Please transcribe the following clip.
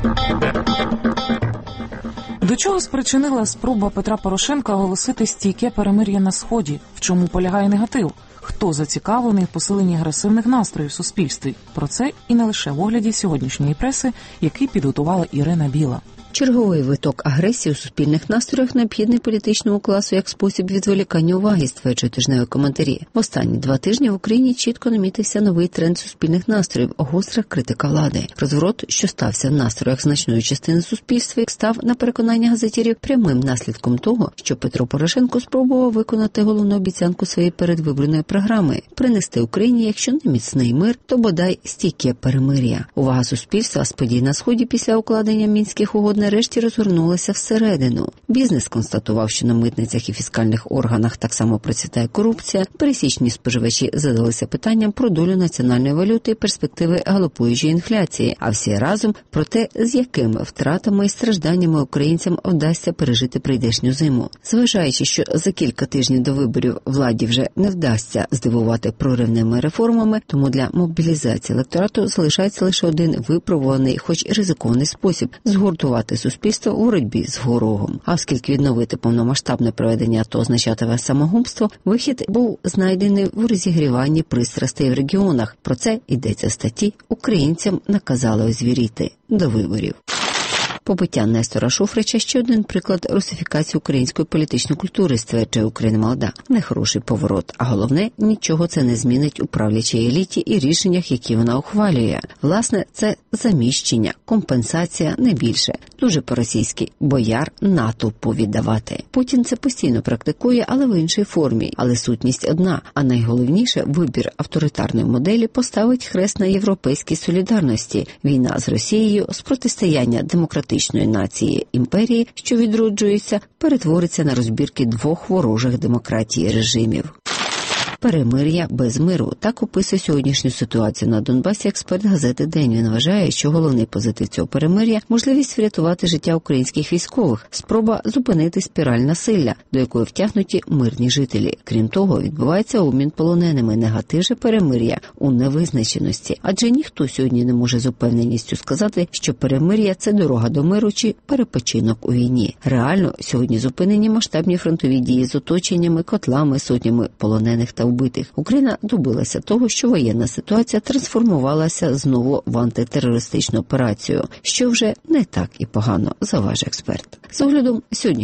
До чого спричинила спроба Петра Порошенка оголосити стійке перемир'я на Сході? В чому полягає негатив? Хто зацікавлений в посиленні агресивних настроїв в суспільстві? Про це і не лише в огляді сьогоднішньої преси, який підготувала Ірина Біла. Черговий виток агресії у суспільних настроях необхідний політичному класу як спосіб відволікання уваги, стверджують тижневі коментарі. В останні 2 тижні в Україні чітко намітився новий тренд суспільних настроїв – гостра критика влади. Розворот, що стався в настроях значної частини суспільства, став, на переконання газетярів, прямим наслідком того, що Петро Порошенко спробував виконати головну обіцянку своєї передвиборної програми – принести Україні, якщо не міцний мир, то бодай стійке перемир'я. Увага суспільства з подій на Сході після укладення Мінських угод нарешті розгорнулася всередину. Бізнес констатував, що на митницях і фіскальних органах так само процвітає корупція. Пересічні споживачі задалися питанням про долю національної валюти і перспективи галопуючої інфляції, а всі разом про те, з якими втратами і стражданнями українцям вдасться пережити прийдешню зиму. Зважаючи, що за кілька тижнів до виборів владі вже не вдасться здивувати проривними реформами, тому для мобілізації електорату залишається лише один випробуваний, хоч і ризикований спосіб – згуртувати суспільство у боротьбі з ворогом. А оскільки відновити повномасштабне проведення АТО означатиме самогубство, вихід був знайдений в розігріванні пристрастей в регіонах. Про це йдеться в статті «Українцям наказали озвіріти до виборів». Побиття Нестора Шуфрича – ще один приклад русифікації української політичної культури, стверджує Україна Молода. Нехороший поворот, а головне, нічого це не змінить у правлячій еліті і рішеннях, які вона ухвалює. Власне, це заміщення, компенсація, не більше. Дуже по-російськи – бояр натовпу віддавати. Путін це постійно практикує, але в іншій формі. Але сутність одна, а найголовніше – вибір авторитарної моделі поставить хрест на європейській солідарності. Війна з Росією, з протистояння демократичної нації імперії, що відроджується, перетвориться на розбірки 2 ворожих демократії режимів. Перемир'я без миру. Так описує сьогоднішню ситуацію на Донбасі експерт газети «День». Він вважає, що головний позитив цього перемир'я – можливість врятувати життя українських військових, спроба зупинити спіраль насилля, до якої втягнуті мирні жителі. Крім того, відбувається обмін полоненими. Негатив же перемир'я у невизначеності. Адже ніхто сьогодні не може з упевненістю сказати, що перемир'я – це дорога до миру чи перепочинок у війні. Реально, сьогодні зупинені масштабні фронтові дії з оточеннями, котлами, сотнями полонених та вбитих. Україна добилася того, що воєнна ситуація трансформувалася знову в антитерористичну операцію, що вже не так і погано, заважає експерт. З оглядом сьогодні